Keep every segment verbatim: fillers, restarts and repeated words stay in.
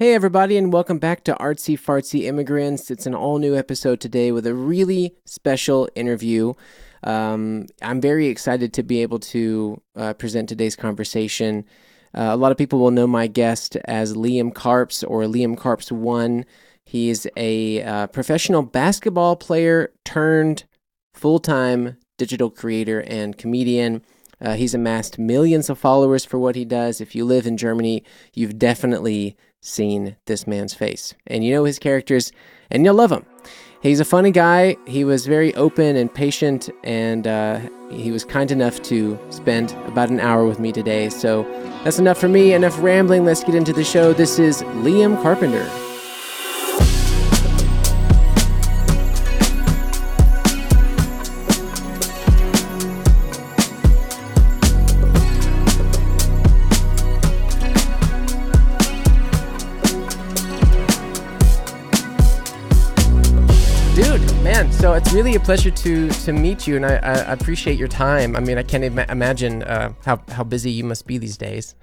Hey everybody, and welcome back to Artsy Fartsy Immigrants. It's an all-new episode today with a really special interview. Um, I'm very excited to be able to uh, present today's conversation. Uh, a lot of people will know my guest as Liam Karps or Liam Karps one. He is a uh, professional basketball player turned full-time digital creator and comedian. Uh, he's amassed millions of followers for what he does. If you live in Germany, you've definitely seen this man's face, and you know his characters, and you'll love him. He's a funny guy. He was very open and patient, and uh, he was kind enough to spend about an hour with me today. So that's enough for me, enough rambling. Let's get into the show. This is Liam Carpenter. So it's really a pleasure to to meet you, and I, I appreciate your time. I mean, I can't Im- imagine uh, how, how busy you must be these days.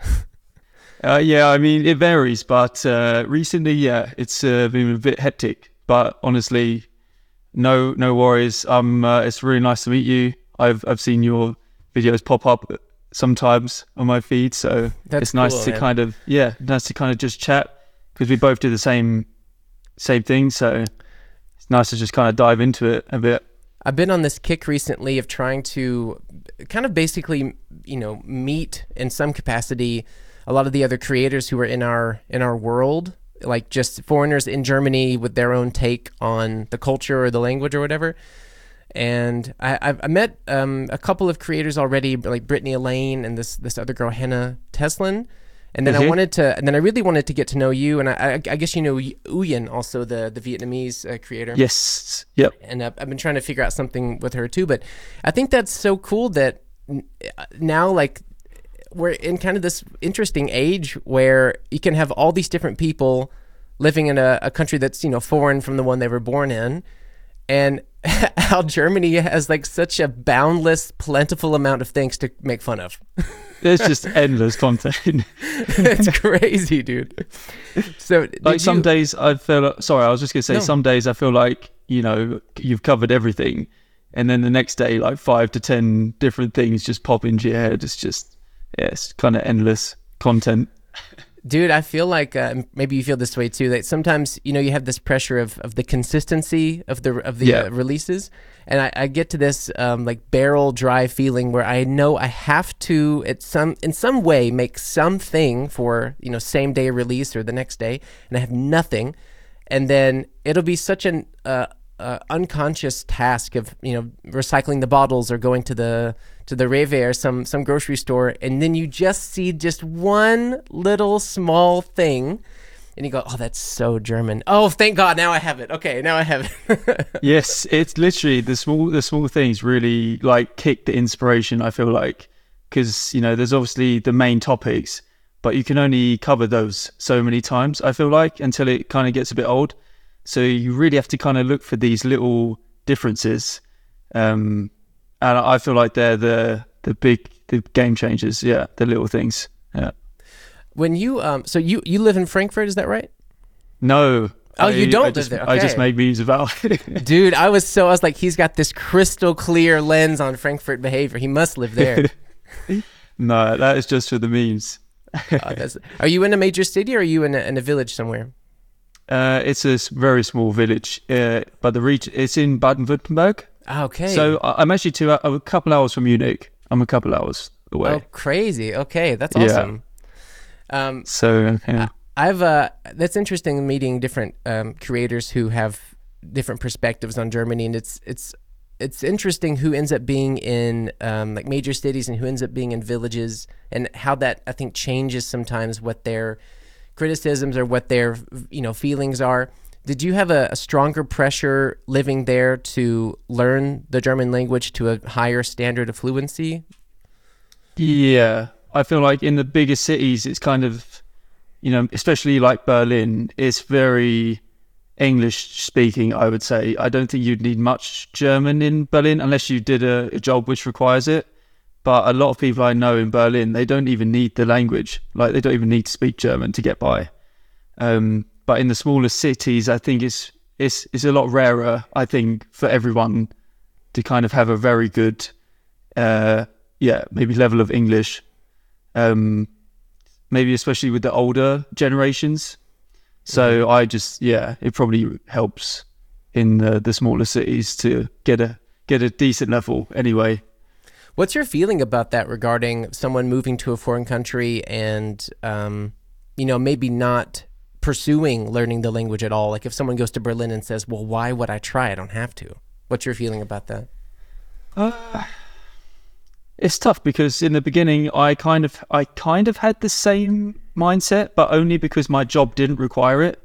uh, yeah, I mean, it varies, but uh, recently, yeah, it's uh, been a bit hectic. But honestly, no no worries. Um, uh, it's really nice to meet you. I've I've seen your videos pop up sometimes on my feed, so That's it's nice cool, to man. kind of yeah, nice to kind of just chat because we both do the same same thing. So it's nice to just kind of dive into it a bit. I've been on this kick recently of trying to kind of basically, you know, meet in some capacity a lot of the other creators who are in our in our world, like just foreigners in Germany with their own take on the culture or the language or whatever. And I, I've I met um, a couple of creators already, like Brittany Elaine and this this other girl, Hannah Teslin. And then mm-hmm. I wanted to, and then I really wanted to get to know you. And I, I, I guess you know Uyen, also the the Vietnamese uh, creator. Yes. Yep. And uh, I've been trying to figure out something with her too. But I think that's so cool that now, like, we're in kind of this interesting age where you can have all these different people living in a, a country that's, you know, foreign from the one they were born in, and how Germany has like such a boundless, plentiful amount of things to make fun of. There's just endless content. It's crazy, dude. So like some you... days I feel like, sorry, I was just gonna say no. Some days I feel like, you know, you've covered everything, and then the next day like five to ten different things just pop into your head. It's just yeah, it's kind of endless content. Dude, I feel like uh, maybe you feel this way too. That sometimes, you know, you have this pressure of, of the consistency of the of the yeah. uh, releases, and I, I get to this um, like barrel dry feeling where I know I have to at some in some way make something for, you know, same day release or the next day, and I have nothing, and then it'll be such an uh, uh, unconscious task of, you know, recycling the bottles or going to the to the Rewe or some some grocery store, and then you just see just one little small thing, and you go, "Oh, that's so German." Oh, thank God, now I have it. Okay, now I have it. Yes, it's literally the small the small things really like kick the inspiration. I feel like because, you know, there's obviously the main topics, but you can only cover those so many times. I feel like until it kind of gets a bit old. So you really have to kind of look for these little differences. Um, And I feel like they're the the big the game changers. Yeah, the little things. Yeah. When you um, so you you live in Frankfurt, is that right? No. Oh, I, you don't I live just, there. Okay. I just made memes about it. Dude, I was so I was like, he's got this crystal clear lens on Frankfurt behavior. He must live there. No, that is just for the memes. Oh, that's, are you in a major city or are you in a, in a village somewhere? Uh, it's a very small village, uh, but the region it's in Baden-Württemberg. Okay. So I'm actually two, I'm a couple hours from Munich. I'm a couple hours away. Oh, crazy. Okay, that's awesome. Yeah. Um, so yeah. I've uh, that's interesting meeting different um, creators who have different perspectives on Germany, and it's it's it's interesting who ends up being in um, like major cities and who ends up being in villages, and how that I think changes sometimes what their criticisms or what their, you know, feelings are. Did you have a, a stronger pressure living there to learn the German language to a higher standard of fluency? Yeah, I feel like in the bigger cities, it's kind of, you know, especially like Berlin, it's very English speaking, I would say. I don't think you'd need much German in Berlin unless you did a, a job which requires it. But a lot of people I know in Berlin, they don't even need the language. Like, they don't even need to speak German to get by. Um, but in the smaller cities, I think it's it's it's a lot rarer. I think for everyone to kind of have a very good, uh, yeah, maybe level of English. Um, maybe especially with the older generations. So mm-hmm. I just yeah, it probably helps in the, the smaller cities to get a get a decent level anyway. What's your feeling about that regarding someone moving to a foreign country and, um, you know, maybe not pursuing learning the language at all? Like if someone goes to Berlin and says, well, why would I try? I don't have to. What's your feeling about that? Uh, it's tough because in the beginning, I kind of I kind of had the same mindset, but only because my job didn't require it.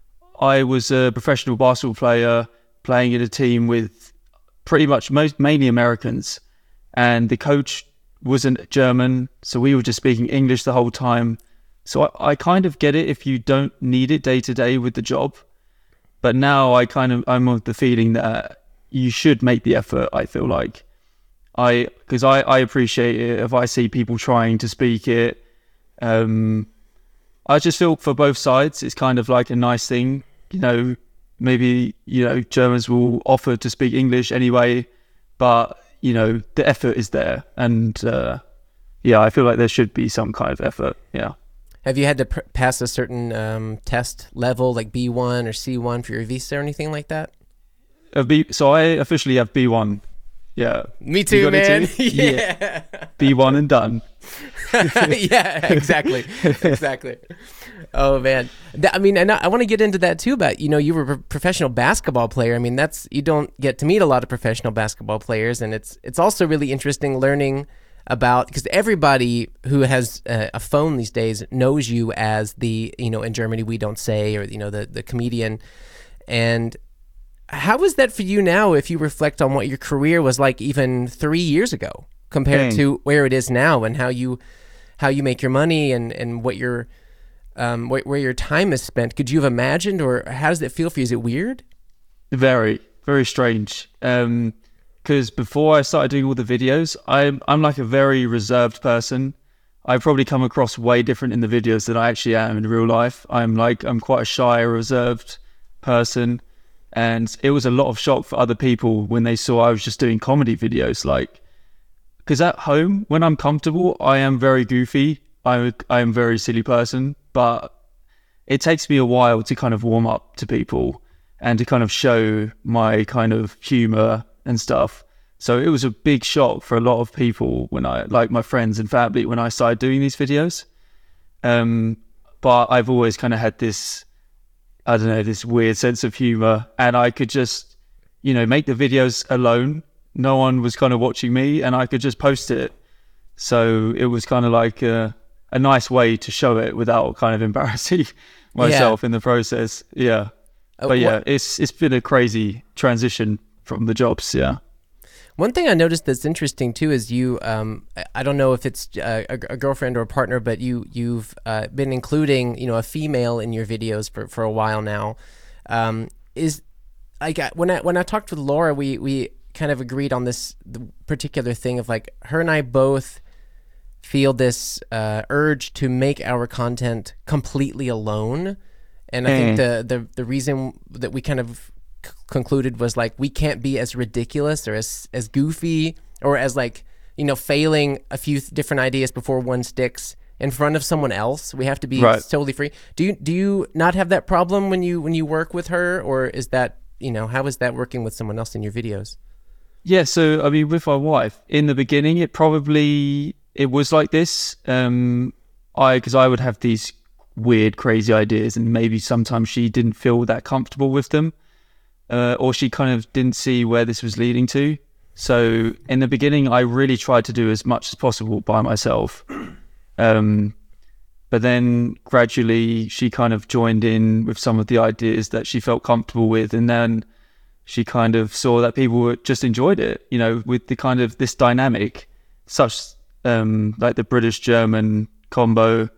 I was a professional basketball player playing in a team with pretty much most mainly Americans. And the coach wasn't German, so we were just speaking English the whole time. So I, I kind of get it if you don't need it day to day with the job. But now I kind of, I'm of the feeling that you should make the effort, I feel like. I, because I, I appreciate it if I see people trying to speak it. Um, I just feel for both sides, it's kind of like a nice thing. You know, maybe, you know, Germans will offer to speak English anyway, but you know, the effort is there. And uh, yeah, I feel like there should be some kind of effort. Yeah. Have you had to pr- pass a certain um, test level, like B one or C one for your visa or anything like that? Uh, B- so I officially have B one. Yeah. Me too, man. Too? Yeah. yeah. B one and done. yeah, exactly. exactly. Oh man. Th- I mean, and I, I want to get into that too about, you know, you were a professional basketball player. I mean, that's, you don't get to meet a lot of professional basketball players. And it's, it's also really interesting learning about, because everybody who has a, a phone these days knows you as the, you know, in Germany, we don't say, or, you know, the, the comedian. And how is that for you now if you reflect on what your career was like even three years ago compared Dang. to where it is now, and how you how you make your money and, and what your um wh- where your time is spent? Could you have imagined, or how does it feel for you? Is it weird? Very, very strange. Um, because before I started doing all the videos, I'm I'm like a very reserved person. I probably come across way different in the videos than I actually am in real life. I'm like I'm quite a shy, reserved person. And it was a lot of shock for other people when they saw I was just doing comedy videos. Like, because at home, when I'm comfortable, I am very goofy. I I am a very silly person, but it takes me a while to kind of warm up to people and to kind of show my kind of humor and stuff. So it was a big shock for a lot of people when I, like my friends and family, when I started doing these videos. Um, but I've always kind of had this, I don't know, this weird sense of humor, and I could just, you know, make the videos alone. No one was kind of watching me, and I could just post it. So it was kind of like a, a nice way to show it without kind of embarrassing myself yeah. in the process. Yeah. Uh, but yeah, what, it's it's been a crazy transition from the jobs. Yeah. One thing I noticed that's interesting too is you, um, I don't know if it's a, a girlfriend or a partner, but you, you've uh, been including, you know, a female in your videos for, for a while now. Um, is like when I when I talked with Laura, we we kind of agreed on this particular thing of like her and I both feel this uh, urge to make our content completely alone, and I mm. think the the the reason that we kind of concluded was like we can't be as ridiculous or as as goofy or as like, you know, failing a few th- different ideas before one sticks in front of someone else. We have to be right. totally free. Do you do you not have that problem when you when you work with her, or is that, you know, how is that working with someone else in your videos? Yeah, so I mean, with my wife in the beginning, it probably it was like this. Um, I because I would have these weird, crazy ideas, and maybe sometimes she didn't feel that comfortable with them. Uh, or she kind of didn't see where this was leading to. So in the beginning, I really tried to do as much as possible by myself. Um, but then gradually she kind of joined in with some of the ideas that she felt comfortable with. And then she kind of saw that people were, just enjoyed it, you know, with the kind of this dynamic, such um, like the British-German combo.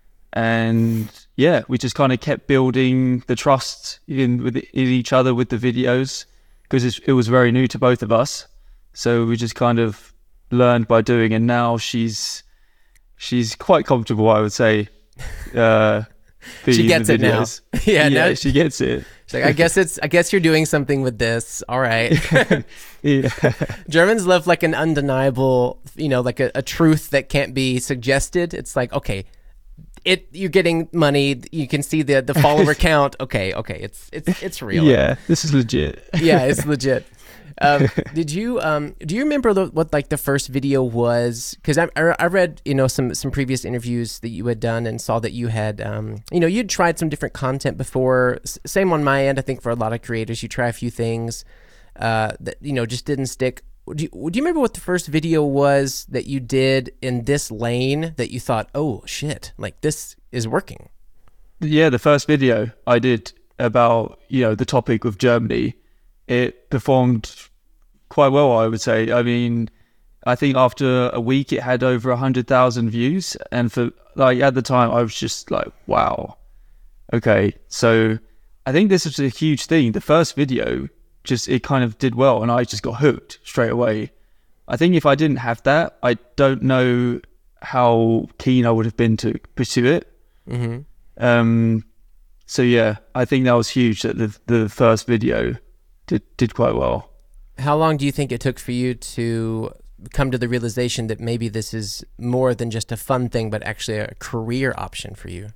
And yeah, we just kind of kept building the trust in with in each other with the videos, because it was very new to both of us. So we just kind of learned by doing, and now she's she's quite comfortable, I would say. Uh, be She in gets the it now. videos. Yeah, yeah, now- she gets it. She's like, I guess it's, I guess you're doing something with this. All right. Yeah. Germans love like an undeniable, you know, like a, a truth that can't be suggested. It's like, okay, it you're getting money. You can see the the follower count. Okay, okay, it's it's it's real. Yeah, this is legit. Yeah, it's legit. Um, did you um do you remember the, what like the first video was? Because I, I I read you know some some previous interviews that you had done and saw that you had um you know you'd tried some different content before. S- same on my end. I think for a lot of creators, you try a few things uh that you know just didn't stick. Do you, do you remember what the first video was that you did in this lane that you thought, oh shit, like this is working? Yeah, the first video I did about, you know, the topic of Germany, it performed quite well, I would say. I mean, I think after a week it had over one hundred thousand views. And for, like, at the time, I was just like, wow. Okay, so I think this was a huge thing. The first video, just, it kind of did well, and I just got hooked straight away. I think if I didn't have that, I don't know how keen I would have been to pursue it. Mm-hmm. Um, so yeah, I think that was huge that the the first video did did quite well. How long do you think it took for you to come to the realization that maybe this is more than just a fun thing, but actually a career option for you?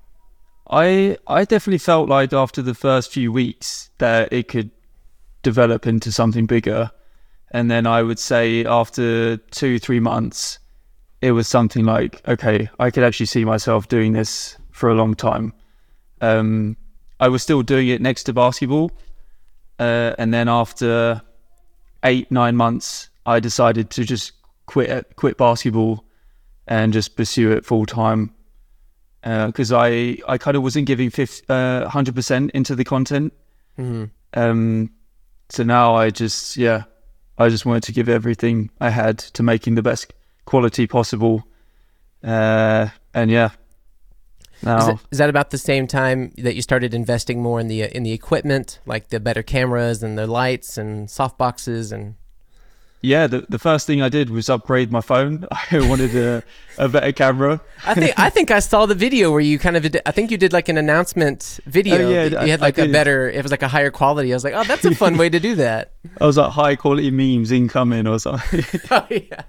I I definitely felt like after the first few weeks that it could develop into something bigger, and then I would say after two three months, it was something like, okay, I could actually see myself doing this for a long time. Um, I was still doing it next to basketball, uh, and then after eight nine months, I decided to just quit quit basketball and just pursue it full time. Because uh, I, I kind of wasn't giving fifty, uh, one hundred percent into the content. Mm-hmm. Um, so now I just, yeah, I just wanted to give everything I had to making the best quality possible. Uh, and yeah. Now, Is, it, is that about the same time that you started investing more in the in the equipment, like the better cameras and the lights and softboxes and... Yeah, the the first thing I did was upgrade my phone. I wanted a, a better camera. I think I think I saw the video where you kind of did, I think you did like an announcement video. Oh, yeah, you I- had like I a did. better, it was like a higher quality. I was like, oh, that's a fun way to do that. I was like high quality memes incoming or something. Oh yeah.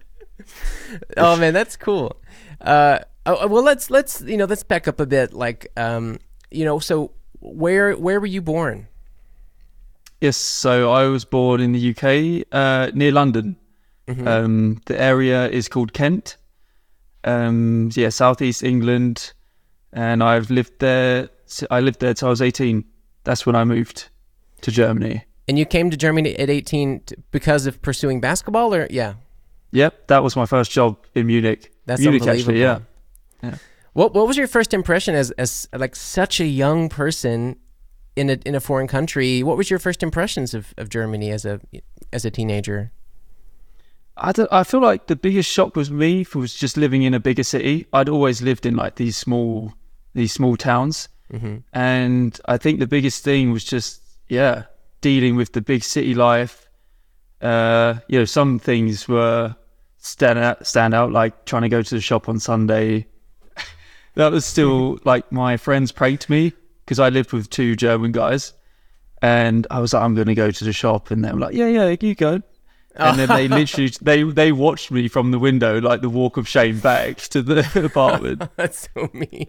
Oh man, that's cool. Uh, oh, well, let's let's you know let's back up a bit. Like, um, you know, so where where were you born? Yes, so I was born in the U K, uh, near London. Mhm. Um, the area is called Kent. Um, yeah, southeast England, and I've lived there. I lived there till I was eighteen. That's when I moved to Germany. And you came to Germany at eighteen t- because of pursuing basketball, or yeah, Yep, that was my first job in Munich. that's Munich, unbelievable. actually, yeah. Yeah. What what was your first impression as as like such a young person in a in a foreign country? What was your first impressions of, of Germany as a as a teenager? I, don't, I feel like the biggest shock was me was just living in a bigger city. I'd always lived in like these small these small towns, Mm-hmm. and I think the biggest thing was just yeah dealing with the big city life. Uh, you know, some things were stand out, stand out like trying to go to the shop on Sunday. That was still like my friends pranked me because I lived with two German guys, and I was like, I'm going to go to the shop, and they were like, yeah, yeah, you go. And then they literally they they watched me from the window, like the walk of shame back to the apartment. That's so mean.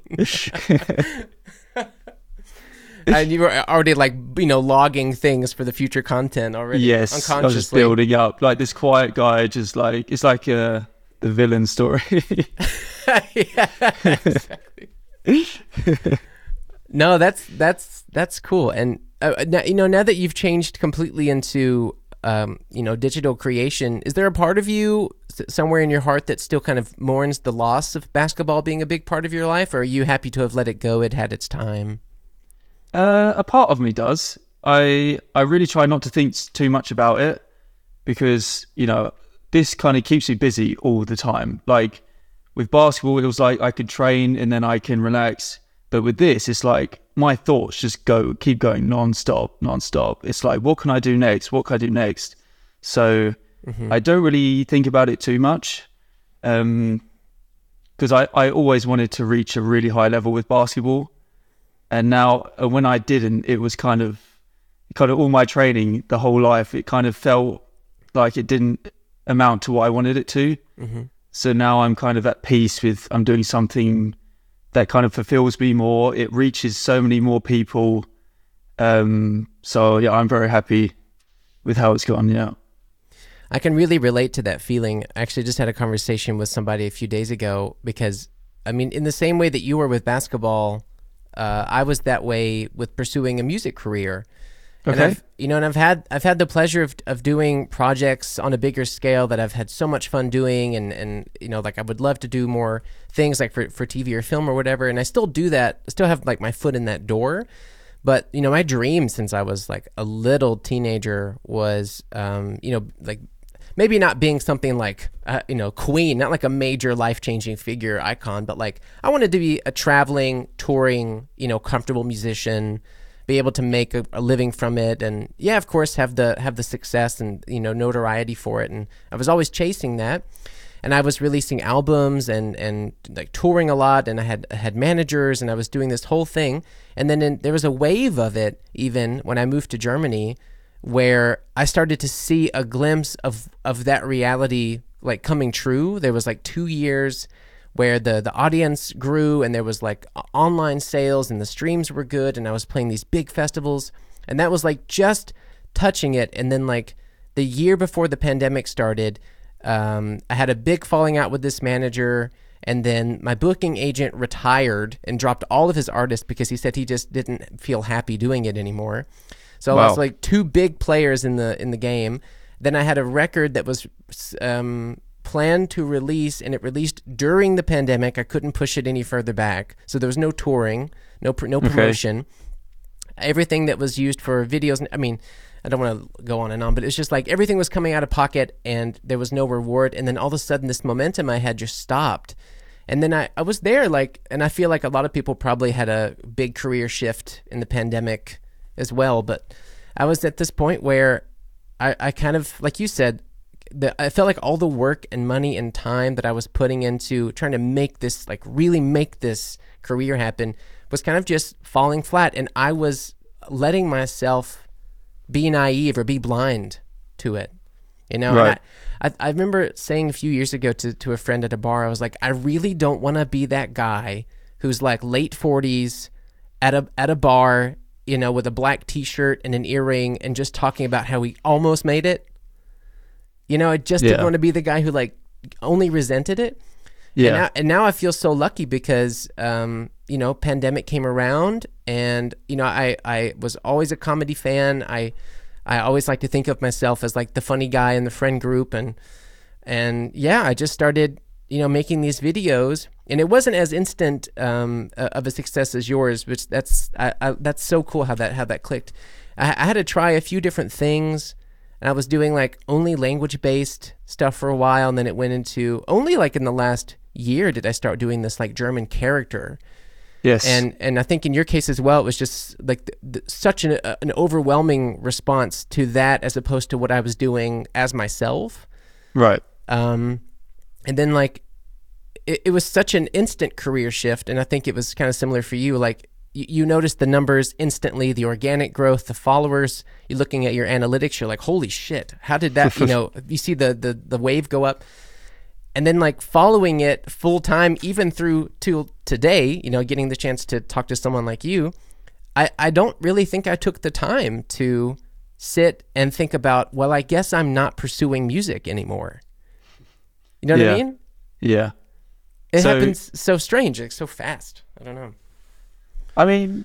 And you were already like you know logging things for the future content already. Yes, I was just unconsciously. building up like this quiet guy, just like it's like uh, the villain story. Yeah, exactly. No, that's that's that's cool. And uh, now, you know, now that you've changed completely into um, you know digital creation, is there a part of you s- somewhere in your heart that still kind of mourns the loss of basketball being a big part of your life, or are you happy to have let it go? It had its time. Uh, a part of me does. I I really try not to think s- too much about it because you know this kind of keeps me busy all the time. Like with basketball, it was like I could train and then I can relax. But with this, it's like my thoughts just go keep going non-stop, non-stop. It's like, what can I do next? What can I do next? So Mhm. I don't really think about it too much. Um, because I, I always wanted to reach a really high level with basketball. And now uh, when I didn't, it was kind of, kind of all my training, the whole life, it kind of felt like it didn't amount to what I wanted it to. Mm-hmm. So now I'm kind of at peace with, I'm doing something that kind of fulfills me more. It reaches so many more people. Um, so yeah, I'm very happy with how it's gone. Yeah. I can really relate to that feeling. I actually just had a conversation with somebody a few days ago because, I mean, in the same way that you were with basketball, uh, I was that way with pursuing a music career. And Okay. I've, you know, and I've had I've had the pleasure of of doing projects on a bigger scale that I've had so much fun doing, and and you know, like I would love to do more things like for for T V or film or whatever, and I still do that. I still have like my foot in that door. But you know, my dream since I was like a little teenager was, um, you know, like maybe not being something like, uh, you know, Queen, not like a major life-changing figure icon, but like I wanted to be a traveling, touring, you know, comfortable musician, be able to make a, a living from it, and yeah, of course, have the have the success and you know notoriety for it. And I was always chasing that, and I was releasing albums and and like touring a lot, and I had I had managers, and I was doing this whole thing. And then in, there was a wave of it, even when I moved to Germany, where I started to see a glimpse of of that reality like coming true. There was like two years where the the audience grew, and there was like online sales, and the streams were good, and I was playing these big festivals, and that was like just touching it. And then like the year before the pandemic started, um, I had a big falling out with this manager, and then my booking agent retired and dropped all of his artists because he said he just didn't feel happy doing it anymore. So Wow. I was like two big players in the in the game. Then I had a record that was um, planned to release, and it released during the pandemic. I couldn't push it any further back, so there was no touring, no pr- no Okay. promotion. Everything that was used for videos, I mean, I don't want to go on and on, but it's just like everything was coming out of pocket, and there was no reward. And then all of a sudden, this momentum I had just stopped. And then I, I was there, like, and I feel like a lot of people probably had a big career shift in the pandemic as well. But I was at this point where I, I kind of, like you said, the, I felt like all the work and money and time that I was putting into trying to make this, like really make this career happen, was kind of just falling flat. And I was letting myself be naive or be blind to it, you know? Right. And I, I, I remember saying a few years ago to, to a friend at a bar, I was like, I really don't want to be that guy who's like late forties at a at a bar, you know, with a black t-shirt and an earring and just talking about how he almost made it. You know, I just didn't Yeah. want to be the guy who like only resented it. Yeah. And now, and now I feel so lucky because, um, you know, pandemic came around, and, you know, I, I was always a comedy fan. I, I always like to think of myself as like the funny guy in the friend group. And, and yeah, I just started, you know, making these videos, and it wasn't as instant, um, uh, of a success as yours, which that's, I, I, that's so cool how that, how that clicked. I, I had to try a few different things. And I was doing like only language-based stuff for a while, and then it went into only like in the last year did I start doing this like German character. Yes. And and I think in your case as well, it was just like the, the, such an uh, an overwhelming response to that as opposed to what I was doing as myself. Right. Um, and then like it, it was such an instant career shift, and I think it was kind of similar for you. Like you, you noticed the numbers instantly, the organic growth, the followers. You're looking at your analytics, you're like, holy shit, how did that? You know, you see the the the wave go up. And then like following it full time, even through to today, you know, getting the chance to talk to someone like you, I, I don't really think I took the time to sit and think about, well, I guess I'm not pursuing music anymore. You know what Yeah. I mean? Yeah. It So- happens so strange, like so fast. I don't know. I mean,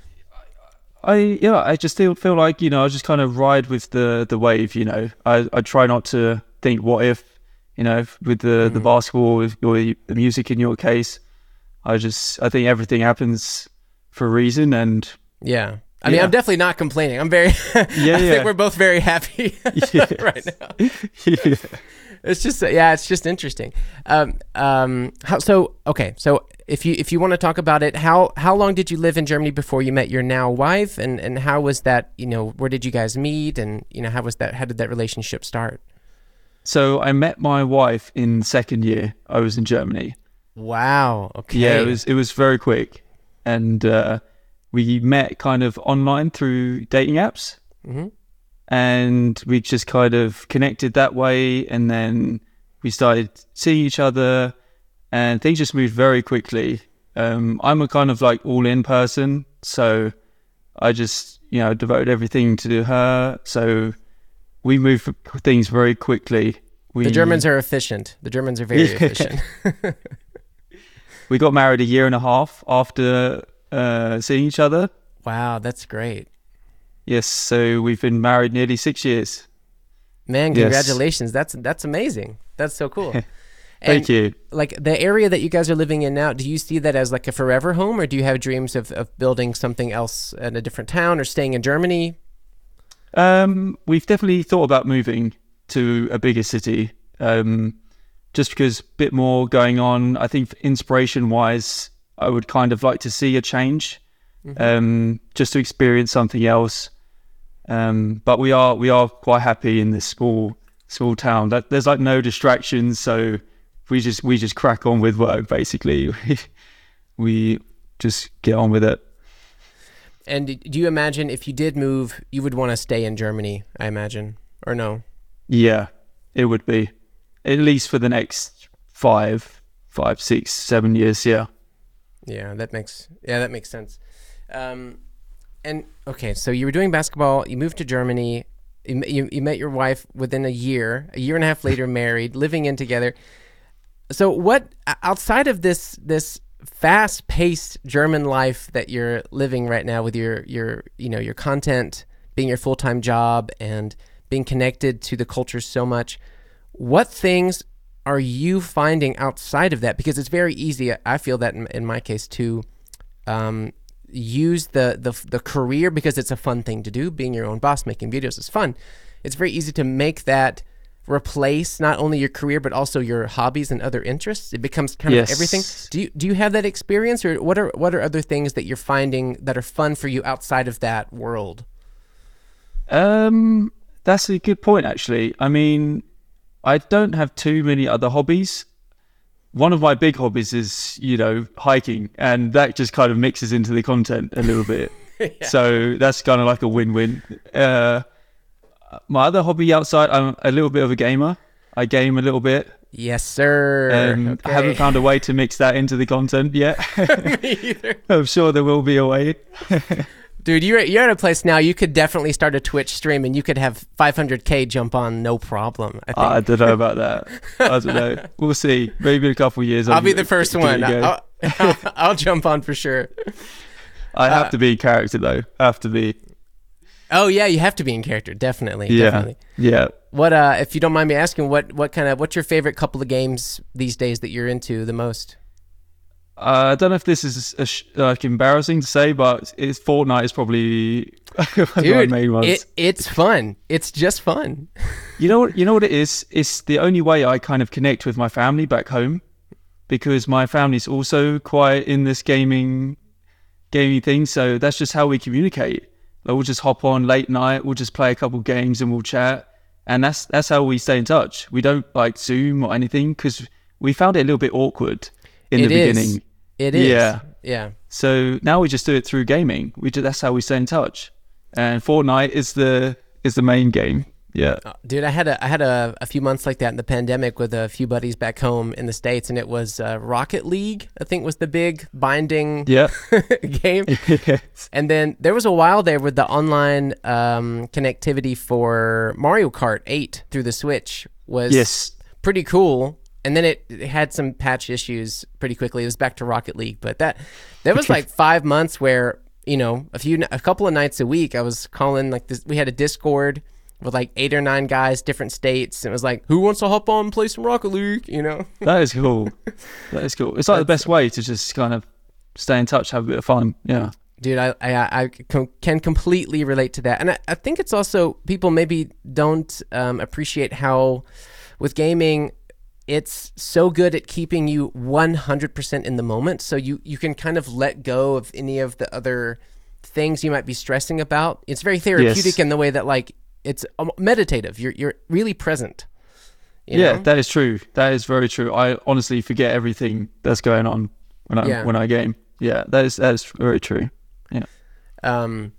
I yeah, I just feel feel like, you know, I just kind of ride with the the wave. You know, I I try not to think what if, you know, with the the basketball or the music in your case. I just I think everything happens for a reason, and Yeah. I mean, Yeah. I'm definitely not complaining. I'm very, Yeah, I yeah. think we're both very happy right now. yeah. It's just, yeah, it's just interesting. Um, um, how, so, okay. So if you, if you want to talk about it, how, how long did you live in Germany before you met your now wife? And, and how was that, you know, where did you guys meet? And, you know, how was that, how did that relationship start? So I met my wife in second year. I was in Germany, Wow. Okay. Yeah, it was it was very quick, and uh, we met kind of online through dating apps, Mm-hmm. and we just kind of connected that way, and then we started seeing each other, and things just moved very quickly. Um, I'm a kind of like all-in person, so I just, you know, devoted everything to her. So we moved things very quickly. We, The Germans are efficient. The Germans are very Yeah. efficient. we got married a year and a half after uh, seeing each other. Wow, that's great. Yes, so we've been married nearly six years. Man, Yes. congratulations. That's that's amazing. That's so cool. Thank And, you. Like the area that you guys are living in now, do you see that as like a forever home, or do you have dreams of, of building something else in a different town or staying in Germany? Um, we've definitely thought about moving to a bigger city, um, just because a bit more going on. I think inspiration-wise, I would kind of like to see a change, Mm-hmm. um, just to experience something else. Um, but we are we are quite happy in this small small town. That there's like no distractions, so we just we just crack on with work. Basically, we we just get on with it. And do you imagine if you did move, you would want to stay in Germany, I imagine, or no? Yeah, it would be at least for the next five, five, six, seven years. Yeah. Yeah, that makes yeah that makes sense. Um, and okay, so you were doing basketball. You moved to Germany. You, you you met your wife within a year. A year and a half later, married, living in together. So, what outside of this this fast-paced German life that you're living right now, with your your you know your content being your full-time job and being connected to the culture so much, what things are you finding outside of that? Because it's very easy, I feel that in, in my case, to um, use the, the the career because it's a fun thing to do. Being your own boss, making videos is fun. It's very easy to make that replace not only your career but also your hobbies and other interests. It becomes kind Yes. of everything. Do you do you have that experience, or what are what are other things that you're finding that are fun for you outside of that world? Um, that's a good point, actually. I mean, I don't have too many other hobbies. One of my big hobbies is, you know, hiking, and that just kind of mixes into the content a little bit. Yeah. So that's kind of like a win-win. Uh, my other hobby outside, I'm a little bit of a gamer. I game a little bit. Yes, sir. Um, Okay. I haven't found a way to mix that into the content yet. Me either. I'm sure there will be a way. Dude, you're you're at a place now. You could definitely start a Twitch stream, and you could have five hundred K jump on, no problem. I think. I don't know about that. I don't know. We'll see. Maybe in a couple of years. I'll be the first give it a one. go. I'll, I'll, I'll jump on for sure. I have uh, to be in character though. I have to be. Oh yeah, you have to be in character, definitely. Yeah. Definitely. Yeah. What uh, if you don't mind me asking, what what kind of what's your favorite couple of games these days that you're into the most? Uh, I don't know if this is a sh- like embarrassing to say, but it's Fortnite is probably one of my Dude, main ones. it, it's fun. It's just fun. You know what? You know what it is? It's the only way I kind of connect with my family back home, because my family's also quite in this gaming, gaming thing. So that's just how we communicate. Like, we'll just hop on late night. We'll just play a couple games and we'll chat, and that's that's how we stay in touch. We don't like Zoom or anything because we found it a little bit awkward in It the is. beginning. It is. Yeah. Yeah. So now we just do it through gaming. We do, that's how we stay in touch. And Fortnite is the is the main game. Yeah. Uh, Dude, I had a I had a, a few months like that in the pandemic with a few buddies back home in the States, and it was uh, Rocket League, I think was the big binding Yeah. game. Yes. And then there was a while there with the online um, connectivity for Mario Kart eight through the Switch was Yes. pretty cool. And then it, it had some patch issues pretty quickly. It was back to Rocket League, but that there was like five months where, you know, a few a couple of nights a week I was calling like this. We had a Discord with like eight or nine guys, different states, and it was like, who wants to hop on and play some Rocket League? You know, That is cool. That is cool. It's like the best way to just kind of stay in touch, have a bit of fun. Yeah. dude, I I, I com- can completely relate to that, and I, I think it's also people maybe don't um, appreciate how with gaming, it's so good at keeping you one hundred percent in the moment. So you, you can kind of let go of any of the other things you might be stressing about. It's very therapeutic Yes. in the way that like it's um, meditative. You're you're really present. You yeah, know? that is true. That is very true. I honestly forget everything that's going on when I Yeah. when I game. Yeah, that is that is very true. Yeah. Um.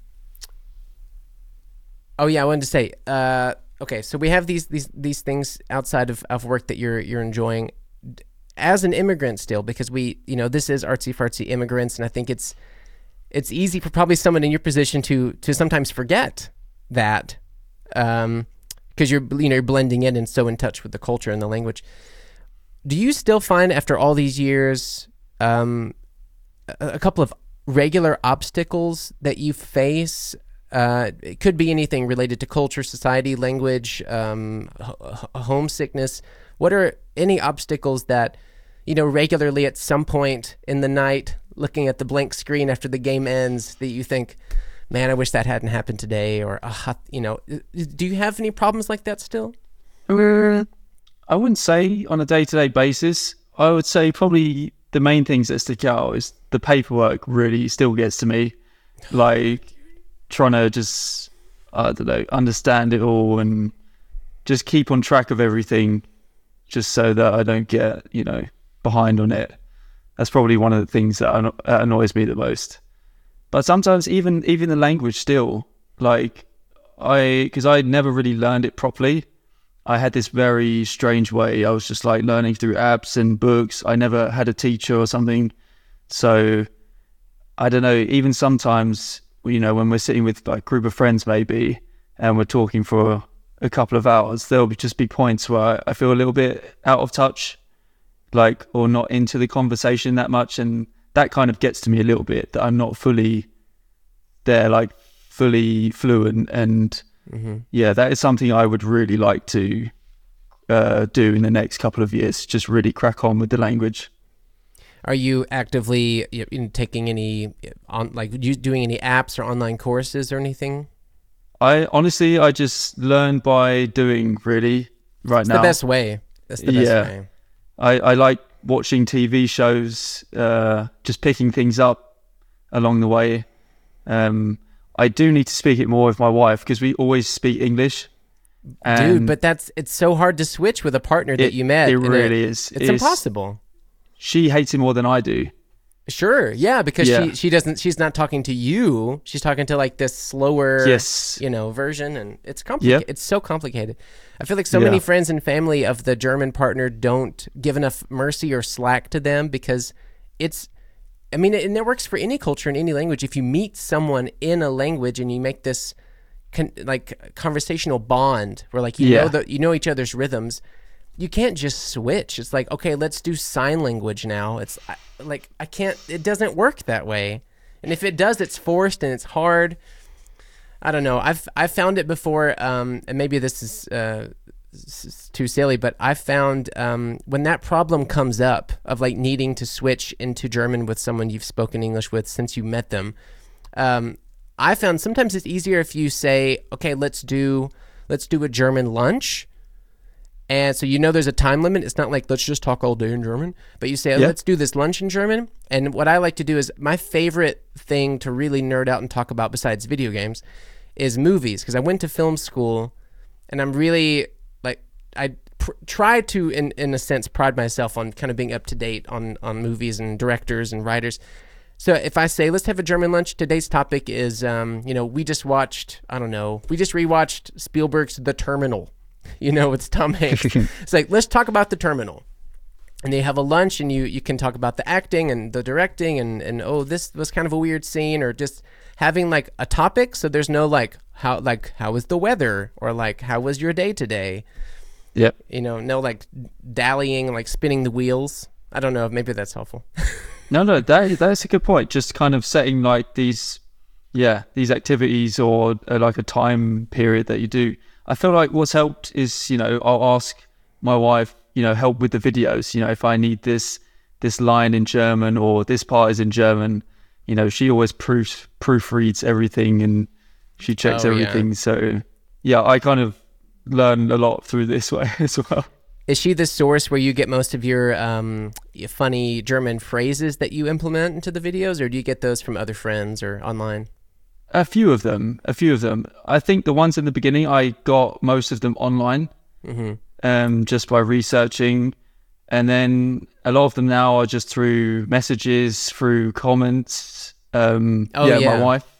Oh yeah, I wanted to say. Uh. Okay, so we have these these these things outside of, of work that you're you're enjoying as an immigrant still, because we you know this is artsy fartsy immigrants, and I think it's it's easy for probably someone in your position to to sometimes forget that, um, because you're you know you're blending in and so in touch with the culture and the language. Do you still find after all these years, um, a, a couple of regular obstacles that you face? Uh, it could be anything related to culture, society, language, um, h- homesickness. What are any obstacles that, you know, regularly at some point in the night, looking at the blank screen after the game ends, that you think, man, I wish that hadn't happened today, or, uh, you know, do you have any problems like that still? I wouldn't say on a day-to-day basis. I would say probably the main things that stick out is the paperwork really still gets to me. Like, trying to just, I don't know, understand it all and just keep on track of everything just so that I don't get, you know, behind on it. That's probably one of the things that anno- that annoys me the most. But sometimes even even the language still, like, I, because I never really learned it properly. I had this very strange way. I was just like learning through apps and books. I never had a teacher or something. So, I don't know, even sometimes, you know, when we're sitting with like a group of friends maybe, and we're talking for a couple of hours, there'll be just be points where I feel a little bit out of touch, like, or not into the conversation that much. And that kind of gets to me a little bit, that I'm not fully there, like fully fluent. And mm-hmm. yeah, that is something I would really like to uh, do in the next couple of years, just really crack on with the language. Are you actively you know, taking any on like you doing any apps or online courses or anything? I honestly, I just learn by doing. Really, right it's now, the best way. That's the best yeah. way. I I like watching T V shows, uh, just picking things up along the way. Um, I do need to speak it more with my wife because we always speak English. Dude, but that's it's so hard to switch with a partner that it, you met. It really it, is. It's, it's impossible. She hates it more than I do. Sure, yeah, because yeah. she she doesn't. She's not talking to you. She's talking to like this slower, yes, you know, version, and it's complicated. Yep. It's so complicated. I feel like so yeah. many friends and family of the German partner don't give enough mercy or slack to them because it's. I mean, and it works for any culture and any language. If you meet someone in a language and you make this con- like conversational bond where like you yeah. know that you know each other's rhythms. You can't just switch. It's like, okay, let's do sign language now. It's like, I can't, it doesn't work that way. And if it does, it's forced and it's hard. I don't know. I've, I've found it before. Um, and maybe this is, uh, this is too silly, but I found, um, when that problem comes up of like needing to switch into German with someone you've spoken English with since you met them. Um, I found sometimes it's easier if you say, okay, let's do, let's do a German lunch. And so you know there's a time limit. It's not like, let's just talk all day in German. But you say, oh, yeah. let's do this lunch in German. And what I like to do is, my favorite thing to really nerd out and talk about besides video games is movies. Because I went to film school, and I'm really, like, I pr- try to, in, in a sense, pride myself on kind of being up to date on, on movies and directors and writers. So if I say, let's have a German lunch, today's topic is, um, you know, we just watched, I don't know, we just rewatched Spielberg's The Terminal. You know, it's Tom Hanks. It's like, let's talk about The Terminal. And they have a lunch, and you, you can talk about the acting and the directing and, and, oh, this was kind of a weird scene, or just having like a topic. So there's no like, how, like, how was the weather? Or like, how was your day today? Yep. You know, no like dallying, like spinning the wheels. I don't know if maybe that's helpful. no, no, that that's a good point. Just kind of setting like these, yeah, these activities or uh, like a time period that you do. I feel like what's helped is, you know, I'll ask my wife, you know, help with the videos. You know, if I need this this line in German or this part is in German, you know, she always proof proofreads everything and she checks oh, everything. Yeah. So, yeah, I kind of learn a lot through this way as well. Is she the source where you get most of your um, funny German phrases that you implement into the videos, or do you get those from other friends or online? A few of them, a few of them. I think the ones in the beginning, I got most of them online. Mm-hmm. um, just by researching. And then a lot of them now are just through messages, through comments. Um, oh, yeah, yeah, my wife.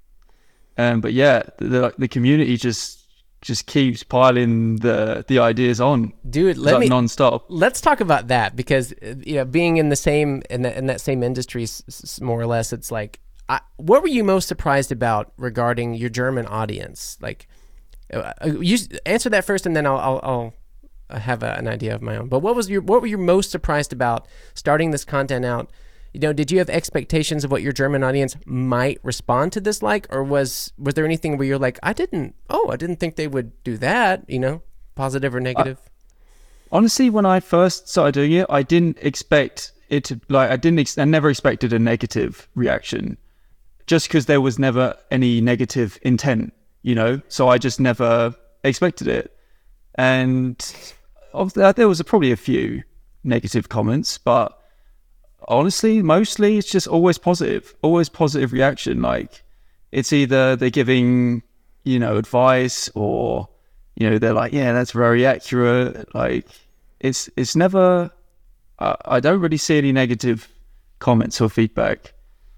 Um, but yeah, the, the community just just keeps piling the the ideas on, dude. Let like me nonstop. Let's talk about that, because you know, being in the same in, the, in that same industry, s- s- more or less, it's like, I, what were you most surprised about regarding your German audience? Like, uh, you answer that first, and then I'll I'll, I'll have a, an idea of my own. But what was your what were you most surprised about starting this content out? You know, did you have expectations of what your German audience might respond to this like, or was was there anything where you're like, I didn't, oh, I didn't think they would do that, you know, positive or negative? I, honestly, when I first started doing it, I didn't expect it to, like, I didn't, ex- I never expected a negative reaction, just because there was never any negative intent, you know, so I just never expected it. And there was probably a few negative comments, but honestly, mostly it's just always positive, always positive reaction. Like, it's either they're giving, you know, advice, or, you know, they're like, yeah, that's very accurate. Like, it's it's never, uh, I don't really see any negative comments or feedback.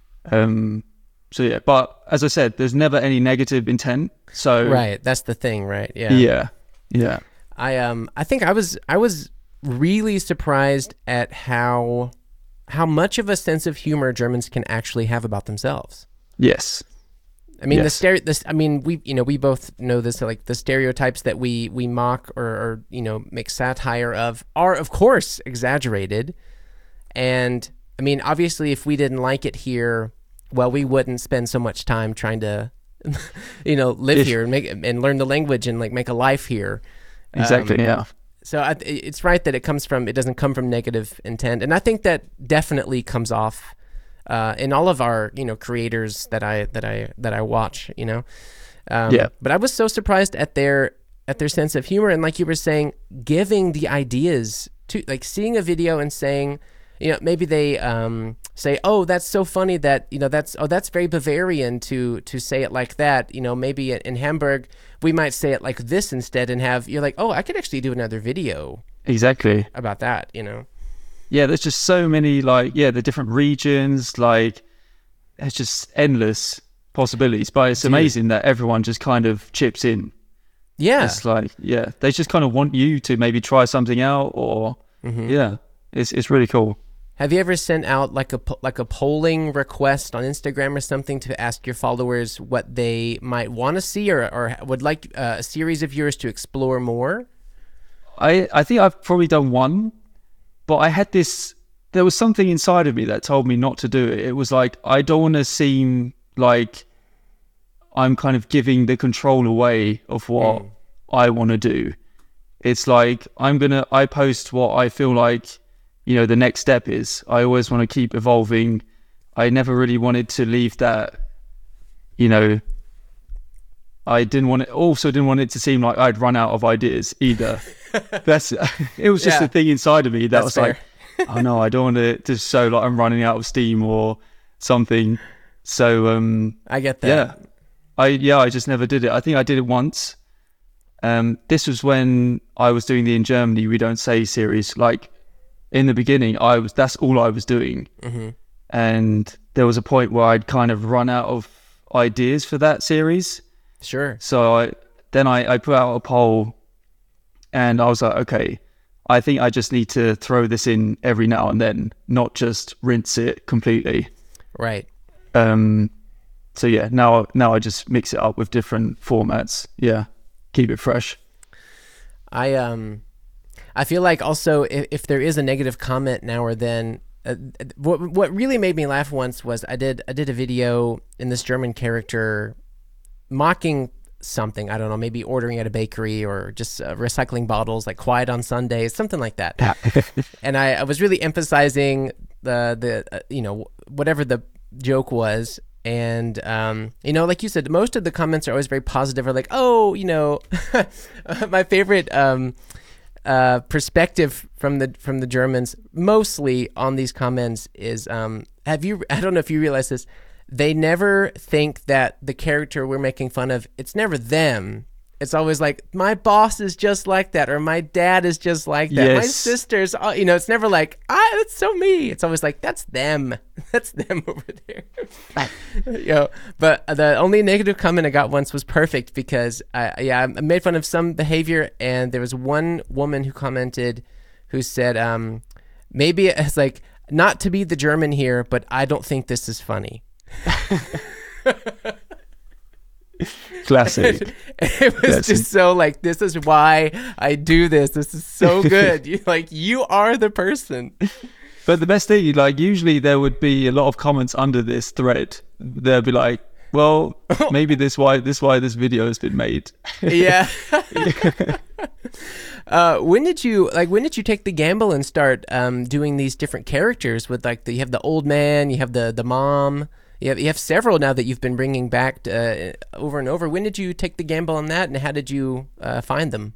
Um, so yeah, but as I said, there's never any negative intent. So right, that's the thing, right? Yeah, yeah, yeah. I um, I think I was I was really surprised at how. how much of a sense of humor Germans can actually have about themselves. Yes. I mean, yes. the stereo, this, I mean, we, you know, we both know this, like the stereotypes that we, we mock or, or, you know, make satire of are, of course, exaggerated. And I mean, obviously, if we didn't like it here, well, we wouldn't spend so much time trying to, you know, live here and make and learn the language and like make a life here. Exactly. Um, yeah. So I, it's right that it comes from, it doesn't come from negative intent. And I think that definitely comes off uh, in all of our, you know, creators that I, that I, that I watch, you know? Um, yeah. But I was so surprised at their, at their sense of humor. And like you were saying, giving the ideas to, like, seeing a video and saying, you know, maybe they um, say, oh, that's so funny that, you know, that's, oh, that's very Bavarian to, to say it like that. You know, maybe in Hamburg, we might say it like this instead, and have, you're like, oh, I could actually do another video. Exactly. About that, you know? Yeah, there's just so many, like, yeah, the different regions, like, it's just endless possibilities. But it's Dude. amazing that everyone just kind of chips in. Yeah. It's like, yeah, they just kind of want you to maybe try something out, or, mm-hmm. yeah, it's it's really cool. Have you ever sent out like a like a polling request on Instagram or something to ask your followers what they might want to see, or, or would like uh, a series of yours to explore more? I, I think I've probably done one, but I had this, there was something inside of me that told me not to do it. It was like, I don't want to seem like I'm kind of giving the control away of what mm. I want to do. It's like, I'm going to, I post what I feel like, you know, the next step is. I always want to keep evolving. I never really wanted to leave that, you know, I didn't want it, also didn't want it to seem like I'd run out of ideas either. That's, it was just yeah. a thing inside of me that That's was fair. like, oh no, I don't want it to show like I'm running out of steam or something. So, um, I get that. Yeah. I, yeah, I just never did it. I think I did it once. Um, this was when I was doing the In Germany We Don't Say series. Like, in the beginning, I was that's all I was doing. Mm-hmm. And there was a point where I'd kind of run out of ideas for that series. Sure. So I then I, I put out a poll, and I was like, okay, I think I just need to throw this in every now and then, not just rinse it completely. Right. Um. So yeah, now now I just mix it up with different formats. Yeah, keep it fresh. I um. I feel like also if, if there is a negative comment now or then, uh, what what really made me laugh once was I did I did a video in this German character mocking something. I don't know, maybe ordering at a bakery or just uh, recycling bottles, like quiet on Sundays, something like that. And I, I was really emphasizing the the uh, you know, whatever the joke was. And, um, you know, like you said, most of the comments are always very positive, or like, oh, you know, my favorite um, uh, perspective from the from the Germans, mostly on these comments, is um, have you? I don't know if you realize this. They never think that the character we're making fun of, it's never them. it's always like, my boss is just like that, or my dad is just like that. Yes. My sister's, uh, you know, it's never like, ah, that's so me. It's always like, that's them. That's them over there. You know, but the only negative comment I got once was perfect because, I, yeah, I made fun of some behavior, and there was one woman who commented who said, um, maybe it's like, not to be the German here, but I don't think this is funny. Classic. It was That's just so like, this is why I do this. This is so good. You like, you are the person. But the best thing, like, usually there would be a lot of comments under this thread. They'll be like, well, maybe this why this why this video has been made. Yeah. Uh, when did you like? When did you take the gamble and start um, doing these different characters? With like, the, you have the old man, you have the the mom, you have you have several now that you've been bringing back uh, over and over. When did you take the gamble on that, and how did you uh, find them?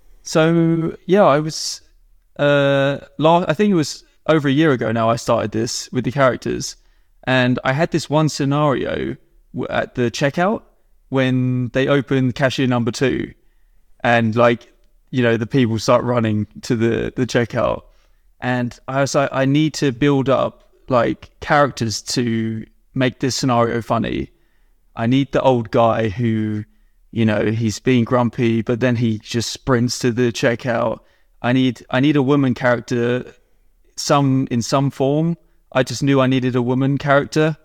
So yeah, I was. Uh, last, I think it was over a year ago now. I started this with the characters, and I had this one scenario w- at the checkout when they opened cashier number two, and like, you know, the people start running to the, the checkout. And I was like, I need to build up like characters to make this scenario funny. I need the old guy who, you know, he's being grumpy, but then he just sprints to the checkout. I need, I need a woman character, some in some form. I just knew I needed a woman character.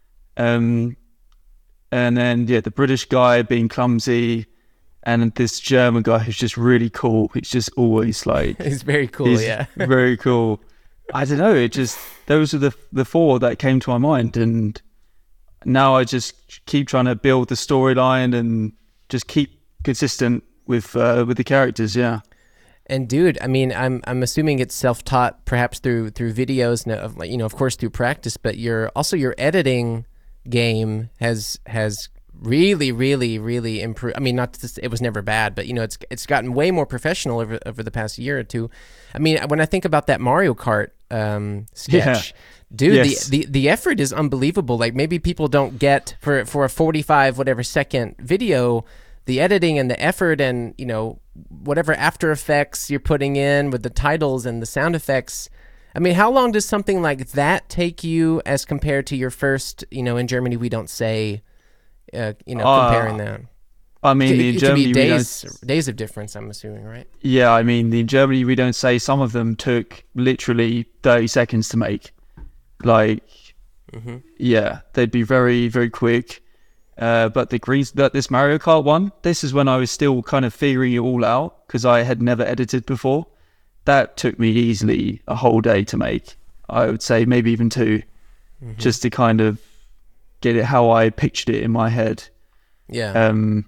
Um, and then, yeah, the British guy being clumsy, and this German guy who's just really cool. He's just always like... He's very cool, he's yeah. very cool. I don't know, it just... Those are the the four that came to my mind, and now I just keep trying to build the storyline and just keep consistent with uh, with the characters, yeah. And dude, I mean, I'm I'm assuming it's self-taught, perhaps through through videos, and of, you know, of course through practice. But your also your editing game has has... really, really, really improved. I mean, not to, it was never bad, but you know, it's it's gotten way more professional over over the past year or two. I mean, when I think about that Mario Kart um, sketch, yeah. dude, yes. the, the the effort is unbelievable. Like, maybe people don't get for for a forty-five whatever second video, the editing and the effort, and you know, whatever After Effects you're putting in with the titles and the sound effects. I mean, how long does something like that take you as compared to your first? You know, in Germany we don't say. Uh, you know, uh, comparing that. I mean, it, in it Germany, could be days, we don't... days of difference, I'm assuming, right? Yeah, I mean, in Germany, we don't say some of them took literally thirty seconds to make. Like, mm-hmm. yeah, they'd be very, very quick. Uh, but the Greens, that this Mario Kart one, this is when I was still kind of figuring it all out because I had never edited before. That took me easily a whole day to make. I would say maybe even two, mm-hmm. just to kind of get it how I pictured it in my head. Yeah. Um.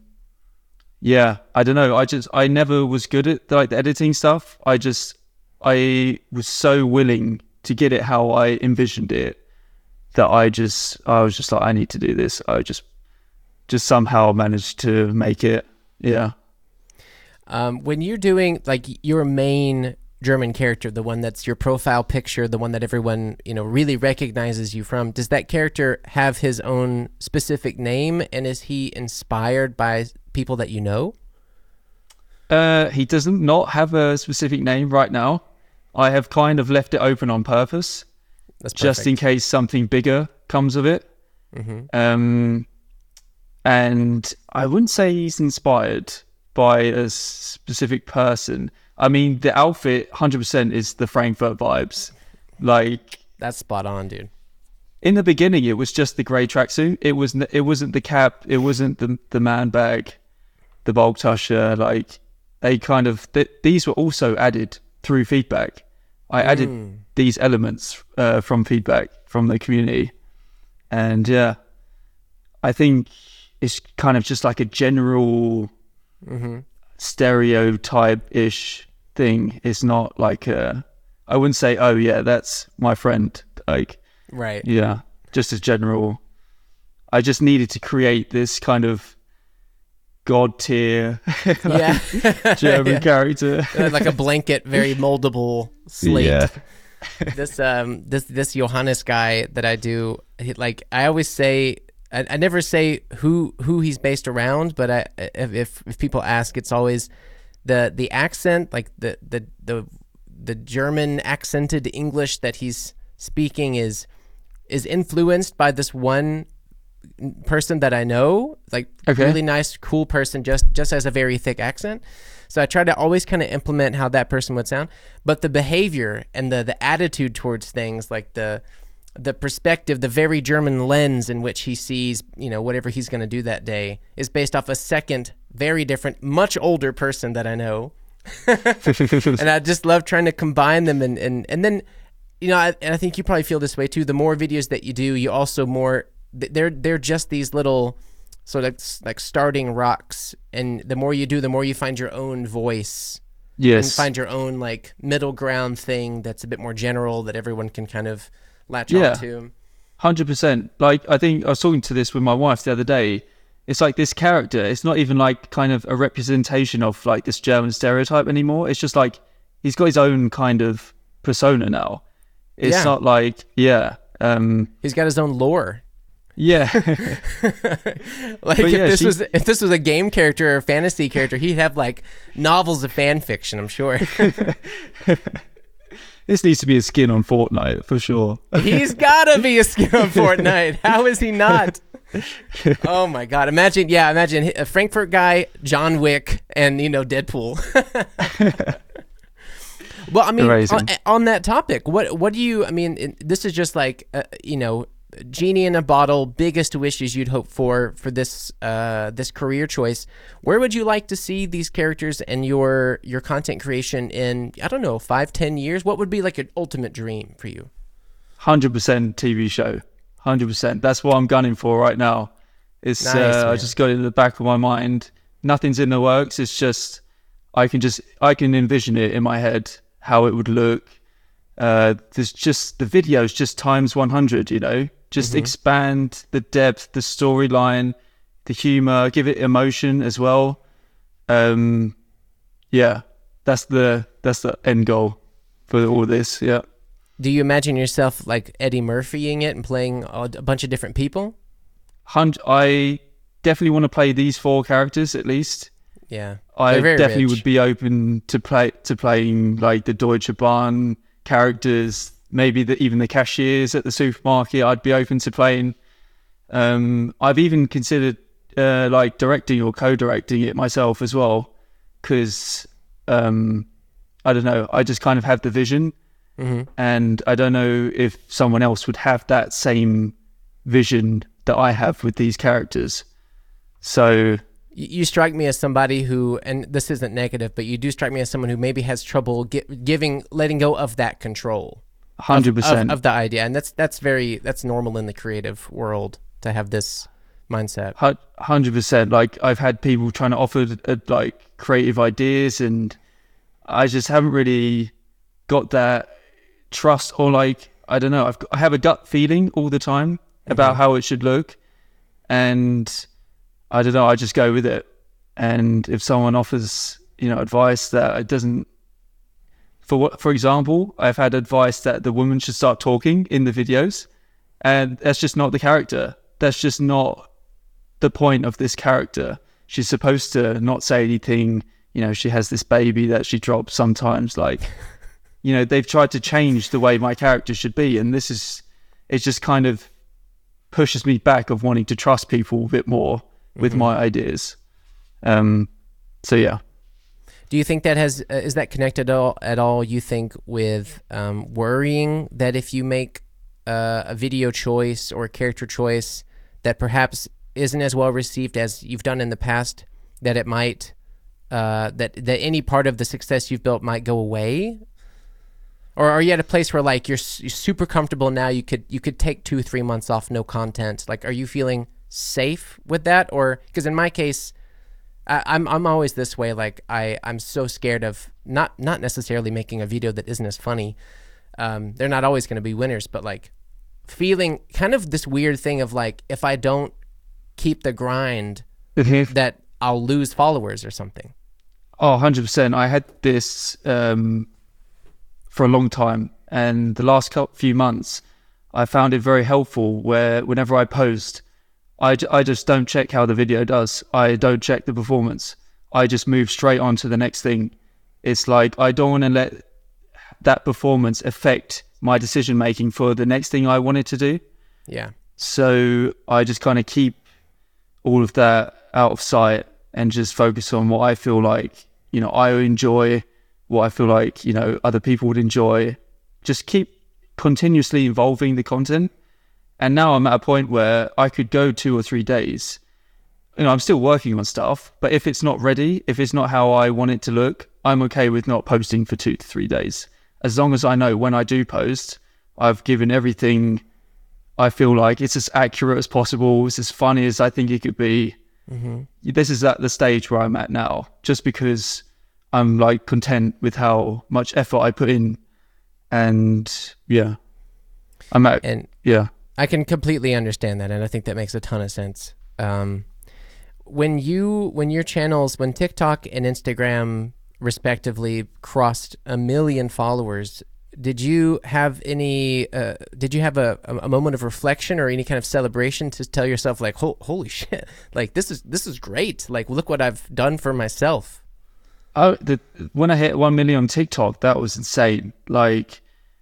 Yeah, I don't know. I just I never was good at like the editing stuff. I just I was so willing to get it how I envisioned it that I just I was just like, I need to do this. I just just somehow managed to make it. Yeah. Um, when you're doing like your main German character, the one that's your profile picture, the one that everyone, you know, really recognizes you from, does that character have his own specific name, and is he inspired by people that you know? Uh, he doesn't not have a specific name right now. I have kind of left it open on purpose, That's just in case something bigger comes of it. Mm-hmm. Um, and I wouldn't say he's inspired by a specific person. I mean, the outfit one hundred percent is the Frankfurt vibes. Like, that's spot on, dude. In the beginning, it was just the grey tracksuit. It was it wasn't the cap. It wasn't the the man bag, the Bauchtasche. Like, they kind of th- these were also added through feedback. I mm. added these elements uh, from feedback from the community, and yeah, I think it's kind of just like a general. Mm-hmm. stereotype-ish thing. It's not like a, I wouldn't say, oh yeah, that's my friend. Like, right. Yeah, just as general. I just needed to create this kind of god tier like, yeah. German yeah. character. Like a blanket, very moldable slate. Yeah. this um this this Johannes guy that I do, he, like I always say, I, I never say who who he's based around, but I if if people ask, it's always the the accent, like the the the the German accented English that he's speaking is is influenced by this one person that I know, like Okay. really nice, cool person, just just has a very thick accent. So I try to always kind of implement how that person would sound, but the behavior and the the attitude towards things, like the the perspective, the very German lens in which he sees, you know, whatever he's going to do that day, is based off a second, very different, much older person that I know. And I just love trying to combine them, and and and then, you know, I, and I think you probably feel this way too. The more videos that you do, you also more they're they're just these little sort of like starting rocks, and the more you do, the more you find your own voice. Yes. And find your own like middle ground thing that's a bit more general that everyone can kind of latch Yeah. on to. one hundred percent. Like, I think I was talking to this with my wife the other day. It's like this character, it's not even like kind of a representation of like this German stereotype anymore. It's just like he's got his own kind of persona now. It's Yeah. not like, yeah. Um, He's got his own lore. yeah. Like But if yeah, this she- was if this was a game character or a fantasy character, he'd have like novels of fan fiction, I'm sure. This needs to be a skin on Fortnite for sure. He's gotta be a skin on Fortnite. How is he not? Oh my god! Imagine, yeah, imagine a Frankfurt guy, John Wick, and you know Deadpool. Well, I mean, Amazing. on, on that topic, what what do you? I mean, it- this is just like uh, you know, genie in a bottle. Biggest wishes you'd hope for for this uh, this career choice. Where would you like to see these characters and your your content creation in? I don't know, five, ten years. What would be like an ultimate dream for you? one hundred percent T V show. one hundred percent. That's what I'm gunning for right now. It's Nice, uh, I man. just got it in the back of my mind. Nothing's in the works. It's just I can just I can envision it in my head how it would look. Uh, there's just the videos just times one hundred. You know, just Mm-hmm. expand the depth, the storyline, the humor, give it emotion as well. Um, yeah, that's the that's the end goal for all this. Yeah. Do you imagine yourself like Eddie Murphying it and playing a a bunch of different people? Hun- I definitely want to play these four characters at least. Yeah, I They're very definitely rich. would be open to play to playing like the Deutsche Bahn characters, maybe the, even the cashiers at the supermarket. I'd be open to playing. Um, I've even considered uh, like directing or co-directing it myself as well, because um, I don't know. I just kind of have the vision, Mhm. and I don't know if someone else would have that same vision that I have with these characters. So You you strike me as somebody who, and this isn't negative, but you do strike me as someone who maybe has trouble gi- giving, letting go of that control one hundred of, percent. of the idea, and that's that's very that's normal in the creative world to have this mindset. one hundred percent. Like, I've had people trying to offer uh, like creative ideas, and I just haven't really got that trust, or like, I don't know, I've got, I have a gut feeling all the time about how it should look, and I don't know, I just go with it. And if someone offers, you know, advice that it doesn't, for what, for example, I've had advice that the woman should start talking in the videos, and that's just not the character. That's just not the point of this character. She's supposed to not say anything. You know, she has this baby that she drops sometimes. Like, you know, they've tried to change the way my character should be, and this is, it just kind of pushes me back of wanting to trust people a bit more with my ideas. Um, so yeah. Do you think that has uh, is that connected at all, at all? You think with um, worrying that if you make uh, a video choice or a character choice that perhaps isn't as well received as you've done in the past, that it might uh, that that any part of the success you've built might go away? Or are you at a place where like you're, s- you're super comfortable now? You could you could take two three months off, no content. Like, are you feeling safe with that? Or because in my case, I, I'm I'm always this way. Like I I'm so scared of not not necessarily making a video that isn't as funny. Um, they're not always going to be winners, but like feeling kind of this weird thing of like if I don't keep the grind, that I'll lose followers or something. Oh, one hundred percent. I had this um, for a long time, and the last cou- few months, I found it very helpful where whenever I post, I, j- I just don't check how the video does. I don't check the performance. I just move straight on to the next thing. It's like I don't want to let that performance affect my decision making for the next thing I wanted to do. Yeah. So I just kind of keep all of that out of sight and just focus on what I feel like, you know, I enjoy, what I feel like, you know, other people would enjoy. Just keep continuously evolving the content. And now I'm at a point where I could go two or three days. You know, I'm still working on stuff, but if it's not ready, if it's not how I want it to look, I'm okay with not posting for two to three days. As long as I know when I do post, I've given everything I feel like it's as accurate as possible, it's as funny as I think it could be. Mm-hmm. This is at the stage where I'm at now, just because I'm like content with how much effort I put in. And yeah, I'm at, and yeah. I can completely understand that. And I think that makes a ton of sense. Um, when you, when your channels, when TikTok and Instagram respectively crossed a million followers, did you have any, uh, did you have a, a moment of reflection or any kind of celebration to tell yourself like, holy shit, like this is, this is great. Like, look what I've done for myself. Oh, the, when I hit one million on TikTok, that was insane. Like,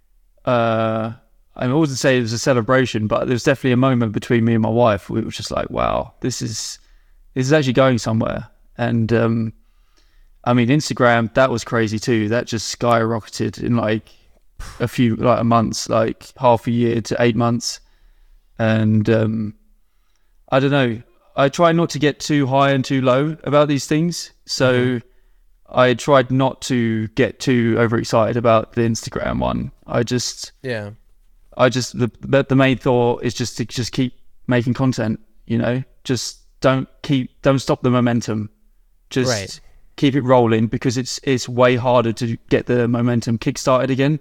uh, I wouldn't say it was a celebration, but there was definitely a moment between me and my wife. We were just like, wow, this is, this is actually going somewhere. And, um, I mean, Instagram, that was crazy too. That just skyrocketed in like a few, like months, like half a year to eight months. And, um, I don't know, I try not to get too high and too low about these things. So, mm-hmm. I tried not to get too overexcited about the Instagram one. I just, yeah, I just, the the main thought is just to just keep making content, you know, just don't keep, don't stop the momentum. Just right. keep it rolling, because it's, it's way harder to get the momentum kickstarted again.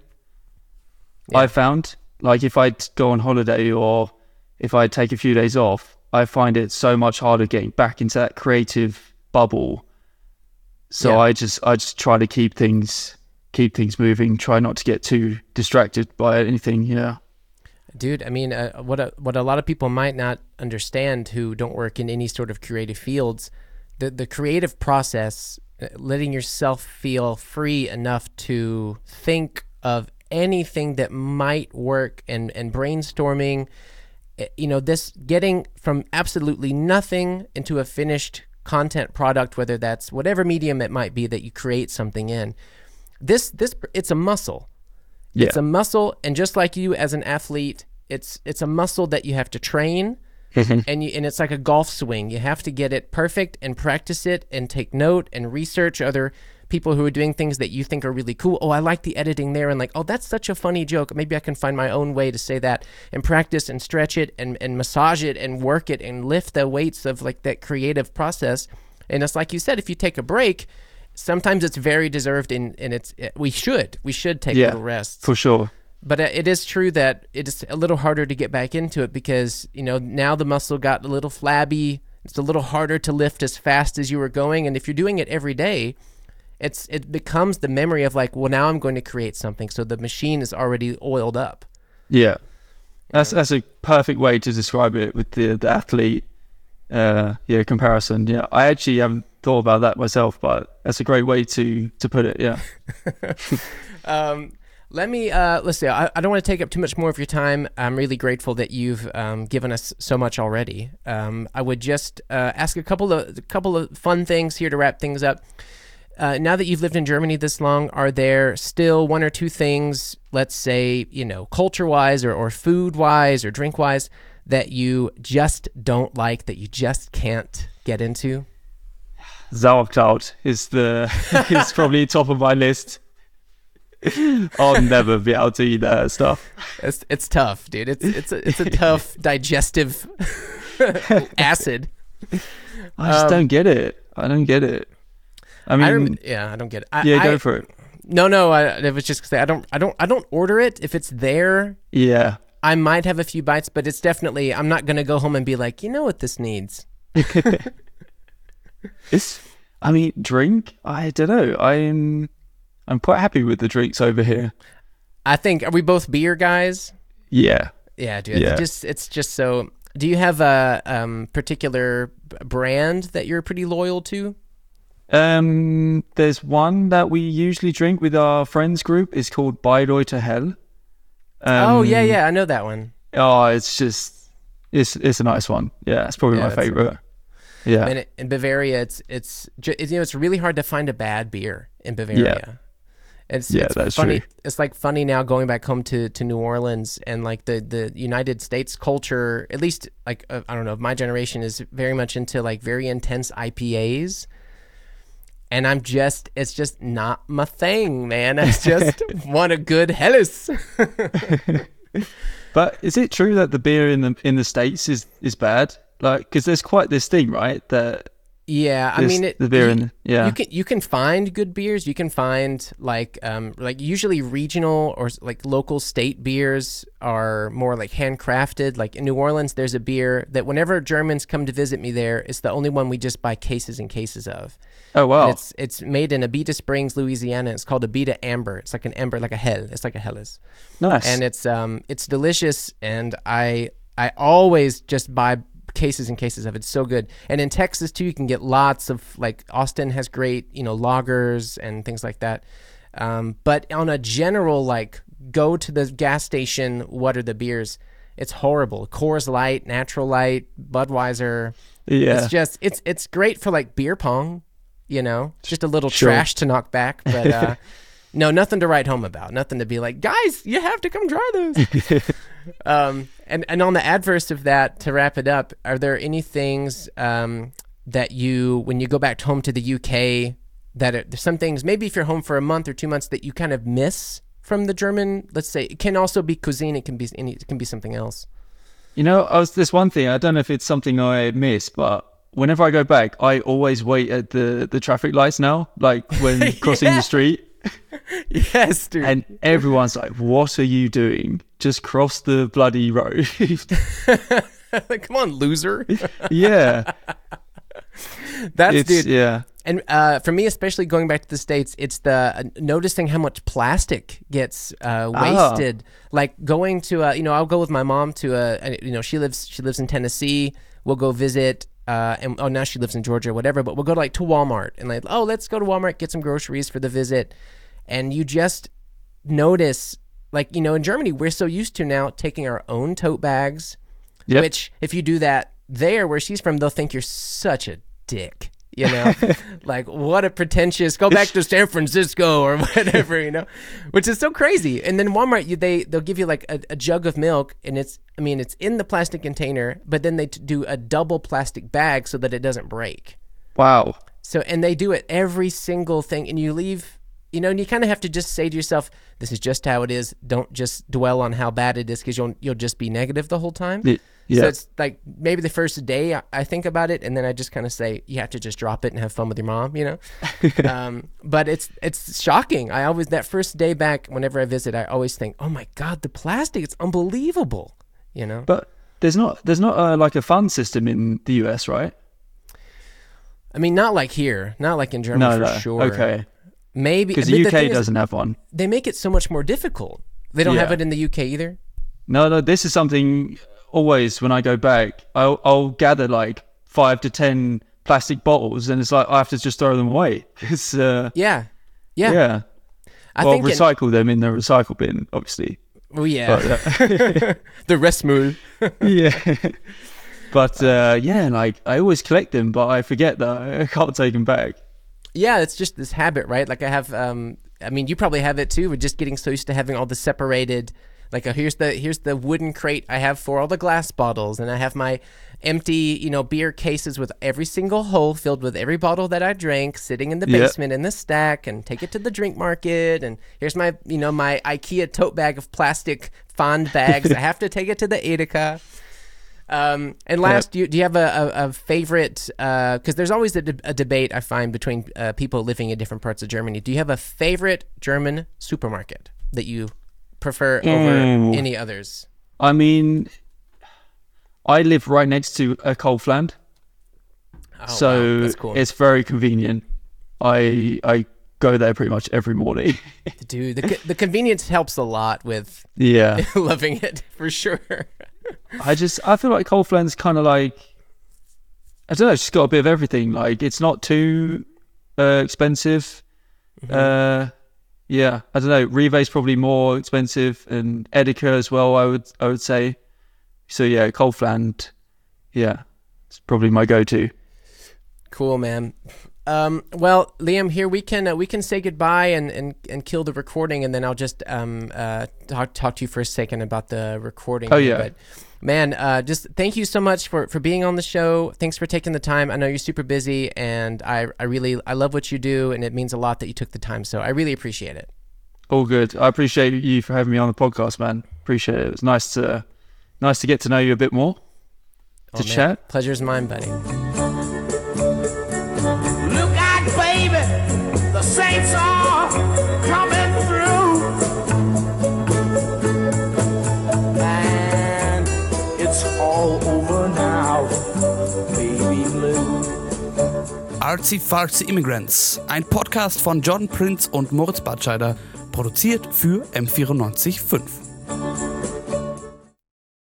Yeah. I found, like, if I go on holiday or if I take a few days off, I find it so much harder getting back into that creative bubble. So yeah. I just I just try to keep things keep things moving. Try not to get too distracted by anything. Yeah, dude. I mean, uh, what a, what a lot of people might not understand who don't work in any sort of creative fields, the the creative process, letting yourself feel free enough to think of anything that might work, and and brainstorming. You know, this getting from absolutely nothing into a finished content product, whether that's whatever medium it might be that you create something in, this this it's a muscle. Yeah. It's a muscle, and just like you as an athlete, it's it's a muscle that you have to train. and you and it's like a golf swing. You have to get it perfect and practice it and take note and research other people who are doing things that you think are really cool. Oh, I like the editing there, and like, oh, that's such a funny joke. Maybe I can find my own way to say that, and practice and stretch it and, and massage it and work it and lift the weights of like that creative process. And it's like you said, if you take a break, sometimes it's very deserved, and, and it's we should we should take yeah, little rests for sure. But it is true that it is a little harder to get back into it, because, you know, now the muscle got a little flabby. It's a little harder to lift as fast as you were going. And if you're doing it every day, it's it becomes the memory of like, well, now I'm going to create something. So the machine is already oiled up. Yeah. That's that's a perfect way to describe it with the, the athlete uh, yeah, comparison. Yeah. I actually haven't thought about that myself, but that's a great way to, to put it. Yeah. um, Let me, uh, let's see, I, I don't want to take up too much more of your time. I'm really grateful that you've um, given us so much already. Um, I would just uh, ask a couple of a couple of fun things here to wrap things up. Uh, now that you've lived in Germany this long, are there still one or two things, let's say, you know, culture-wise or, or food-wise or drink-wise, that you just don't like, that you just can't get into? Sauerkraut is the is probably top of my list. I'll never be able to eat that stuff. It's it's tough, dude. It's it's a, it's a tough digestive acid. I just um, don't get it. I don't get it. I mean, I rem- yeah, I don't get it. I, yeah, go I, for it. No, no. I it was just 'cause I don't I don't I don't order it if it's there. Yeah, I might have a few bites, but it's definitely, I'm not gonna go home and be like, you know what this needs. It's. I mean, drink. I don't know. I'm. I'm quite happy with the drinks over here. I think, are we both beer guys? Yeah. Yeah, dude. Yeah. It just it's just so Do you have a um, particular b- brand that you're pretty loyal to? Um, there's one that we usually drink with our friends group. It's called Bayreuther Hell. Um, oh yeah, yeah, I know that one. Oh, it's just it's it's a nice one. Yeah, it's probably Yeah, my that's favorite. Yeah, And it, in Bavaria, it's it's ju- it's, you know it's really hard to find a bad beer in Bavaria. It's Yeah, it's that's funny. true. It's like funny now going back home to, to New Orleans and like the, the United States culture. At least like uh, I don't know, my generation is very much into like very intense I P As. And I'm just, it's just not my thing, man. I just want a good Helles. But is it true that the beer in the in the States is is bad? Like, because there's quite this thing, right? That Yeah, I this- mean, it, the beer you, in yeah. you can you can find good beers. You can find like um like usually regional or like local state beers are more like handcrafted. Like in New Orleans, there's a beer that whenever Germans come to visit me there, it's the only one we just buy cases and cases of. Oh wow. And it's it's made in Abita Springs, Louisiana. It's called Abita Amber. It's like an amber, like a hell. It's like a Helles. Nice. And it's um it's delicious, and I I always just buy cases and cases of it. It's so good. And in Texas too, you can get lots of, like, Austin has great, you know, lagers and things like that. Um, but on a general, like, go to the gas station, what are the beers? It's horrible. Coors Light, Natural Light, Budweiser. yeah. It's just it's it's great for like beer pong, you know, just a little Sure. trash to knock back, but uh no, nothing to write home about. Nothing to be like, guys, you have to come try this. um, and, and on the adverse of that, to wrap it up, are there any things um, that you, when you go back home to the U K, that are, there's some things, maybe if you're home for a month or two months, that you kind of miss from the German? Let's say it can also be cuisine. It can be any. It can be something else. You know, I was this one thing. I don't know if it's something I miss, but whenever I go back, I always wait at the the traffic lights now, like when crossing Yeah. the street. Yes, dude. And everyone's like, "What are you doing? Just cross the bloody road." Like, come on, loser. yeah, That's it's dude. yeah, And uh, for me, especially going back to the States, it's the uh, noticing how much plastic gets uh, Ah. wasted. Like going to, a, you know, I'll go with my mom to a, a- you know, she lives she lives in Tennessee. We'll go visit, uh, and oh, now she lives in Georgia, or whatever. But we'll go to like to Walmart and like, oh, let's go to Walmart, get some groceries for the visit. And you just notice, like, you know, in Germany, we're so used to now taking our own tote bags. Yep. Which, if you do that there where she's from, they'll think you're such a dick, you know? Like, what a pretentious, go back to San Francisco or whatever, you know? Which is so crazy. And then Walmart, you, they, they'll give you like a, a jug of milk, and it's, I mean, it's in the plastic container, but then they t- do a double plastic bag so that it doesn't break. wow. So, and they do it every single thing, and you leave, you know, and you kind of have to just say to yourself, this is just how it is. Don't just dwell on how bad it is, because you'll, you'll just be negative the whole time. Y- Yeah, So it's like maybe the first day I, I think about it, and then I just kind of say, you have to just drop it and have fun with your mom, you know? um, but it's it's shocking. I always, that first day back, whenever I visit, I always think, oh my God, the plastic, it's unbelievable, you know? but there's not there's not uh, like a fund system in the U S, right? I mean, not like here, not like in Germany No, for no. sure. Okay, Maybe. because but the the U K thing is, doesn't have one. they make it so much more difficult. They don't have Yeah. it in the U K either. No, no. This is something always when I go back, I'll, I'll gather like five to ten plastic bottles, and it's like I have to just throw them away. It's uh, Yeah. Yeah. yeah. I well, think in- recycle them in the recycle bin, obviously. oh, yeah. But, uh, The Restmüll. yeah. But uh, yeah, like I always collect them, but I forget that I can't take them back. Yeah, it's just this habit, right? Like I have, um, I mean, you probably have it too. We're just getting so used to having all the separated, like uh, here's the here's the wooden crate I have for all the glass bottles, and I have my empty, you know, beer cases with every single hole filled with every bottle that I drank, sitting in the Yeah. basement in the stack, and take it to the drink market. And here's my, you know, my IKEA tote bag of plastic fond bags. I have to take it to the Edeka. Um, and last, do, you, do you have a, a, a favorite, because there's always a, de- a debate I find between uh, people living in different parts of Germany. Do you have a favorite German supermarket that you prefer over Mm. any others? I mean, I live right next to a Kaufland, Oh, so wow, that's cool. it's very convenient. I I go there pretty much every morning. Dude, the, co- the convenience helps a lot with yeah. loving it, for sure. I just, I feel like Coldfland's kind of like, I don't know, it's just got a bit of everything. Like, it's not too uh, expensive. Mm-hmm. Uh, yeah, I don't know. Rive's probably more expensive, and Edeka as well, I would I would say. So yeah, Coldfland, yeah, it's probably my go-to. Cool, man. Um, well, Liam, here we can uh, we can say goodbye and, and, and kill the recording, and then I'll just um uh talk talk to you for a second about the recording. Oh here. yeah. But man, uh, just thank you so much for, for being on the show. Thanks for taking the time. I know you're super busy, and I I really I love what you do, and it means a lot that you took the time. So I really appreciate it. All good. I appreciate you for having me on the podcast, man. Appreciate it. It was nice to nice to get to know you a bit more. Oh, to man. chat. Pleasure's mine, buddy. Look out, baby, the saints are coming through, and it's all over now, baby blue. Artsy Fartsy Immigrants, ein Podcast von John Prince und Moritz Batscheider, produziert für M vierundneunzig Komma fünf.